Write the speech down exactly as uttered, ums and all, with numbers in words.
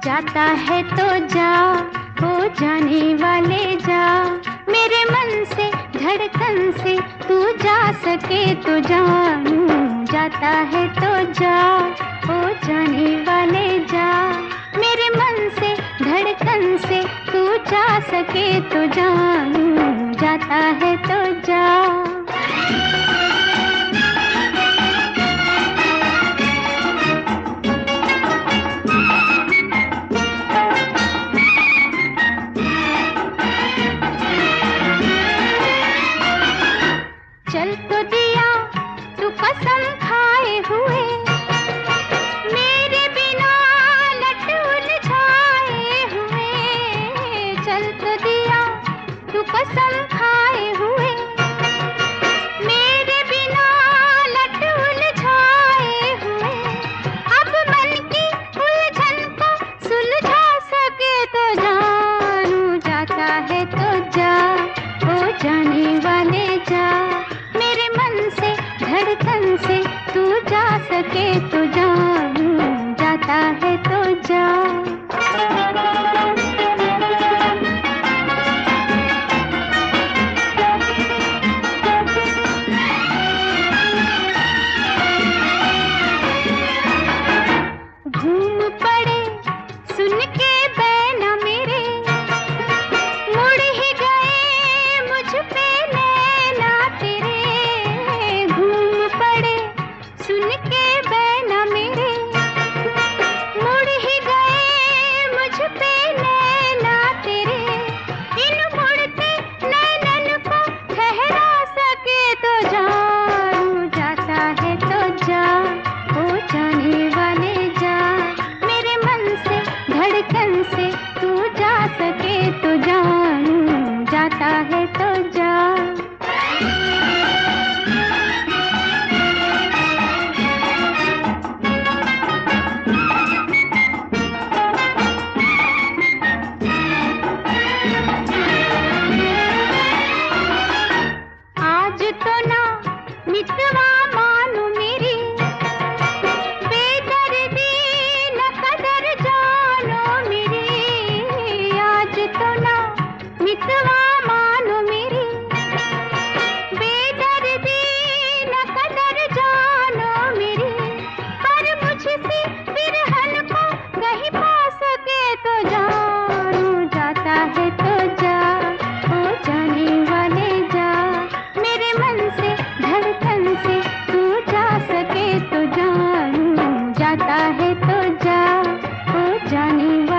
जाता है तो जा, हो जाने वाले जा, मेरे मन से धड़कन से तू जा सके तो जानू। जाता है तो जा, हो जाने वाले जा, मेरे मन से धड़कन से तू जा सके तो जानू। जाता है तो जा। चल तो दिया तू कसम खाए हुए, मेरे बिना लट उलझाए हुए। चल तो दिया तू कसम खाए हुए, मेरे बिना लट उलझाए हुए। अब मन की उलझन को सुलझा सके तो जानू। जाता है तो जा, हो जाने वाले जा, मेरे मन से धड़कन से तू जा सके तो जानू। जाता है तो जा। घूम पड़े सुन के बैना मेरे, मुड़ ही गए मुझ पे नैना तेरे। घूम पड़े सुन के बैना मेरे, मुड़ ही गए मुझ पे नैना तेरे। इन मुड़ते नैनन को ठहरा सके तो जानू। जाता है तो जा, हो जाने वाले जा, मेरे मन से धड़कन से तू जा सके तो जानू। जाता है तो जा। आज तो ना मितवा मानो मेरी, बेदर्दी न कदर जानो मेरी। आज तो ना मितवा मानो मेरी, बेदर्दी न कदर जानो मेरी। पर मुझसे बिरहन को कहीं पा सके तो जानू। जाता है तो जा, हो जाने वाले जा, मेरे मन से धड़कन से तू जा सके तो जानू। जाता है तो जा, हो जाने वाले